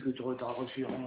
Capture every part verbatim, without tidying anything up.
que tu aurais reçu rien.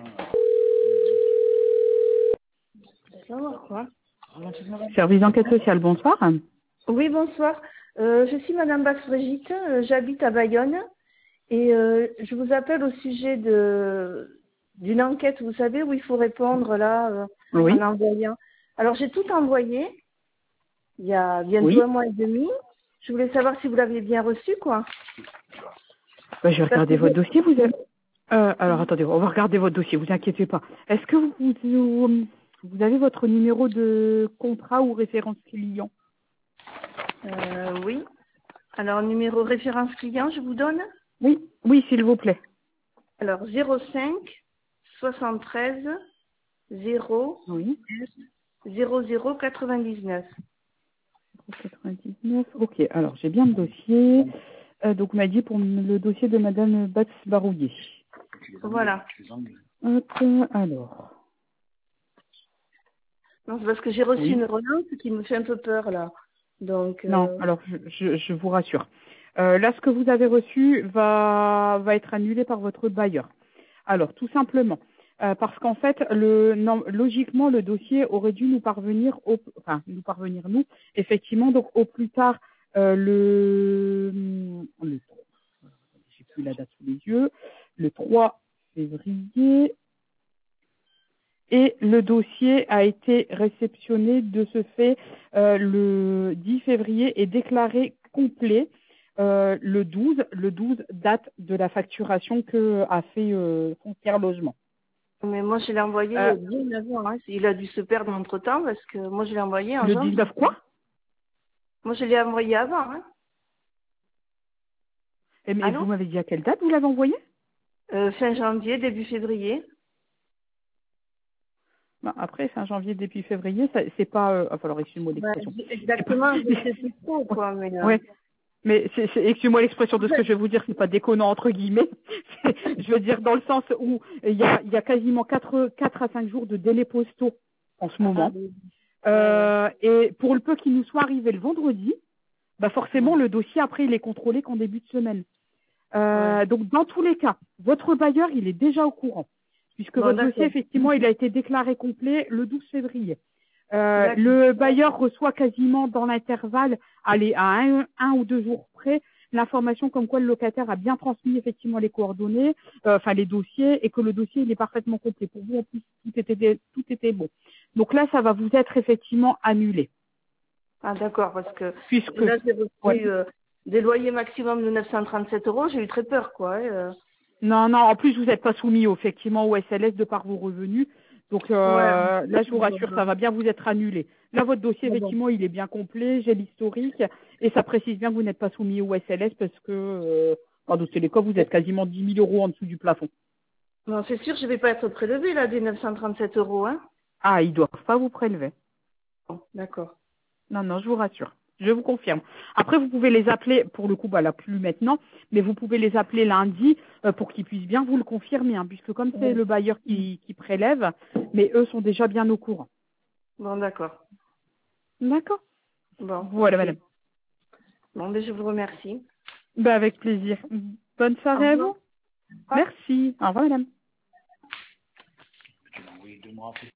Savoir quoi. Service d'enquête sociale, bonsoir. Oui, bonsoir. Euh, je suis Madame Basse-Brigitte, euh, j'habite à Bayonne et euh, je vous appelle au sujet de d'une enquête, vous savez, où il faut répondre là euh, Oui. en envoyant. Alors j'ai tout envoyé il y a bientôt Oui. un mois et demi. Je voulais savoir si vous l'aviez bien reçu, quoi. Bah, je vais Parce que regarder votre j'ai- dossier. Vous avez... euh, alors attendez, on va regarder votre dossier. Vous inquiétez pas. Est-ce que vous, vous, vous avez votre numéro de contrat ou référence client? euh, oui. Alors numéro référence client, je vous donne. Oui. Oui, s'il vous plaît. Alors zéro cinq soixante-treize zéro Oui. zéro zéro quatre-vingt-dix-neuf. quatre-vingt-dix-neuf. Ok. Alors j'ai bien le dossier. Euh, donc on m'a dit pour le dossier de Madame Batz-Barouillet. Voilà. Hop. Alors. Non, c'est parce que j'ai reçu Oui. une relance qui me fait un peu peur là. Donc, Non, euh, alors je, je, je vous rassure. Euh, là, ce que vous avez reçu va, va être annulé par votre bailleur. Alors, tout simplement, euh, parce qu'en fait, le, non, logiquement, le dossier aurait dû nous parvenir, au, enfin, nous parvenir nous, effectivement, donc au plus tard euh, le, le, j'ai plus la date sous les yeux, le trois février, et le dossier a été réceptionné de ce fait euh, le dix février et déclaré complet euh, le douze. Le douze, date de la facturation que a fait euh, Foncière Logement. mais moi je l'ai envoyé Euh, euh, bien avant. Hein. Il a dû se perdre entre temps parce que moi je l'ai envoyé en le janvier. dix-neuf quoi? Moi je l'ai envoyé avant. Hein. Et, mais vous Allô m'avez dit à quelle date vous l'avez envoyé? euh, Fin janvier, début février. Ben, après, fin janvier, début février, ça- c'est pas... Euh, enfin, alors, excusez-moi Ouais, l'expression. j'ai- C'est pas... exactement, je sais plus trop ouais, quoi, mais euh, ouais. Mais c'est, c'est- excusez-moi l'expression de en ce que fait, je vais vous dire, c'est pas déconnant entre guillemets. C'est- je veux dire dans le sens où il y a, il y a quasiment quatre quatre à cinq jours de délais postaux en ce ah, moment. oui. Ouais, ouais. Euh, et pour le peu qu'il nous soit arrivé le vendredi, bah Ouais. forcément le dossier après il est contrôlé qu'en début de semaine. Ouais. Euh, donc dans tous les cas, votre bailleur il est déjà au courant, puisque Bon, votre dossier d'accord. effectivement il a été déclaré complet le douze février. Euh, D'accord. le bailleur reçoit quasiment dans l'intervalle, allez, à un, un ou deux jours près, l'information comme quoi le locataire a bien transmis effectivement les coordonnées, euh, enfin les dossiers, et que le dossier il est parfaitement complet. Pour vous, en plus, tout était, tout était bon. Donc là, ça va vous être effectivement annulé, Ah d'accord, parce que puisque, là j'ai ouais. reçu euh, des loyers maximum de neuf cent trente-sept euros, j'ai eu très peur quoi. hein, euh. Non, non, en plus vous n'êtes pas soumis effectivement au S L S de par vos revenus. Donc Ouais. euh, là, je vous Bon, rassure, bon. ça va bien vous être annulé. Là, votre dossier, Bon, bon. effectivement, il est bien complet, j'ai l'historique, et ça précise bien que vous n'êtes pas soumis au S L S parce que, euh, dans d'autres télécoms, vous êtes quasiment dix mille euros en dessous du plafond. Non, c'est sûr, je vais pas être prélevée là des neuf cent trente-sept euros, hein. Ah, ils doivent pas vous prélever. Bon, d'accord. Non, non, je vous rassure. Je vous confirme. Après, vous pouvez les appeler, pour le coup, bah là, plus maintenant, mais vous pouvez les appeler lundi euh, pour qu'ils puissent bien vous le confirmer, hein, puisque comme c'est Ouais. le bailleur qui, qui prélève, mais eux sont déjà bien au courant. Bon, d'accord. D'accord. Bon, Voilà, ok. madame. Bon, ben je vous remercie. Bah, avec plaisir. Bonne Au soirée à revoir. vous. Merci. Au revoir, madame. Tu l'as envoyé deux mois après.